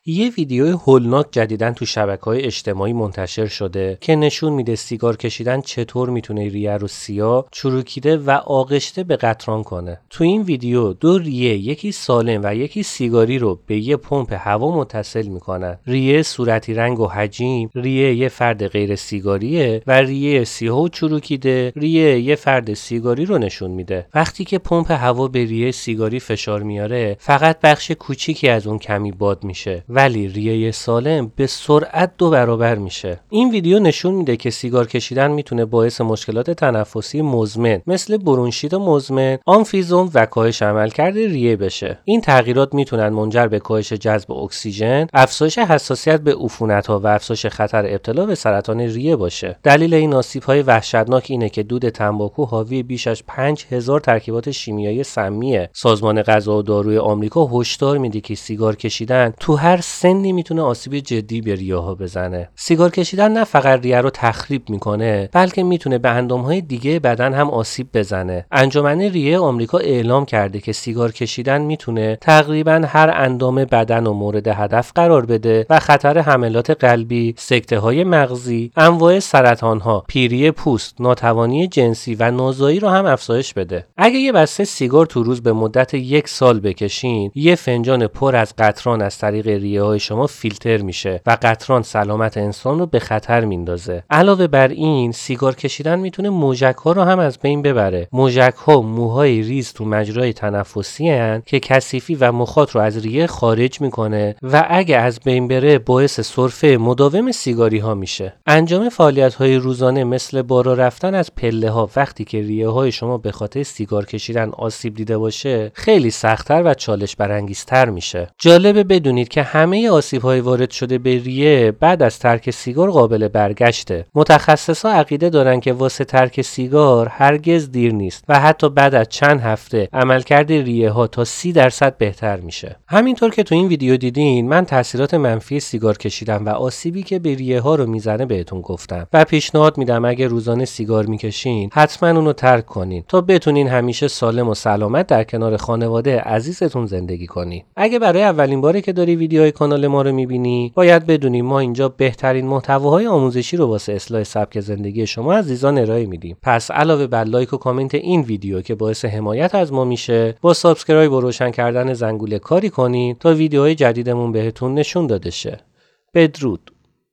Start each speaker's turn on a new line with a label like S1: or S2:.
S1: یه ویدیو هولناک جدیداً تو شبکه‌های اجتماعی منتشر شده که نشون میده سیگار کشیدن چطور میتونه ریه رو سیاه، چروکیده و آغشته به قطران کنه. تو این ویدیو دو ریه، یکی سالم و یکی سیگاری رو به یه پمپ هوا متصل میکنن. ریه صورتی رنگ و حجیم، ریه یه فرد غیر سیگاریه و ریه سیاه و چروکیده، ریه یه فرد سیگاری رو نشون میده. وقتی که پمپ هوا به ریه سیگاری فشار میاره، فقط بخش کوچیکی از اون کمی باد میشه. ولی ریه سالم به سرعت 2 برابر میشه. این ویدیو نشون میده که سیگار کشیدن میتونه باعث مشکلات تنفسی مزمن مثل برونشیت مزمن، آمفیزم و کاهش عملکرد ریه بشه. این تغییرات میتونن منجر به کاهش جذب اکسیژن، افزایش حساسیت به عفونت‌ها و افزایش خطر ابتلا به سرطان ریه باشه. دلیل این آسیب‌های وحشتناک اینه که دود تنباکو حاوی بیش از 5000 ترکیبات شیمیایی سمیه. سازمان غذا و داروی آمریکا هشدار میده که سیگار کشیدن تو هر سنی میتونه آسیب جدی به ریه‌ها بزنه. سیگار کشیدن نه فقط ریه رو تخریب میکنه، بلکه میتونه به اندام‌های دیگه بدن هم آسیب بزنه. انجمن ریه آمریکا اعلام کرده که سیگار کشیدن میتونه تقریباً هر اندام بدن رو مورد هدف قرار بده و خطر حملات قلبی، سکته‌های مغزی، انواع سرطان‌ها، پیری پوست، ناتوانی جنسی و نازایی رو هم افزایش بده. اگه یه بسته سیگار تو روز به مدت 1 سال بکشین، یه فنجان پر از قطران از طریق ریه‌های شما فیلتر میشه و قطران سلامت انسان رو به خطر میندازه. علاوه بر این، سیگار کشیدن میتونه موژک‌ها رو هم از بین ببره. موژک‌ها موهای ریز تو مجرای تنفسی هستند که کثیفی و مخاط رو از ریه خارج میکنه و اگه از بین بره باعث سرفه مداوم سیگاری ها میشه. انجام فعالیت‌های روزانه مثل بالا رفتن از پله‌ها وقتی که ریه‌های شما به خاطر سیگار کشیدن آسیب دیده باشه خیلی سخت‌تر و چالش برانگیزتر میشه. جالبه بدونید که همه آسیب‌های وارد شده به ریه بعد از ترک سیگار قابل برگشته. متخصصا عقیده دارن که واسه ترک سیگار هرگز دیر نیست و حتی بعد از چند هفته عملکرد ریه‌ها تا 30% بهتر میشه. همینطور که تو این ویدیو دیدین، من تاثیرات منفی سیگار کشیدن و آسیبی که به ریه‌ها رو میزنه بهتون گفتم و پیشنهاد میدم اگه روزانه سیگار میکشین حتما اونو ترک کنین تا بتونین همیشه سالم و سلامت در کنار خانواده عزیزتون زندگی کنین. اگه برای اولین باره که داری ویدیوهای کانال ما رو میبینی، باید بدونی ما اینجا بهترین محتواهای آموزشی رو واسه اصلاح سبک زندگی شما عزیزان ارائه میدیم. پس علاوه بر لایک و کامنت این ویدیو که باعث حمایت از ما میشه، با سابسکرایب و روشن کردن زنگوله کاری کنین تا ویدیوهای جدیدمون بهتون نشون داده شه. بدرود.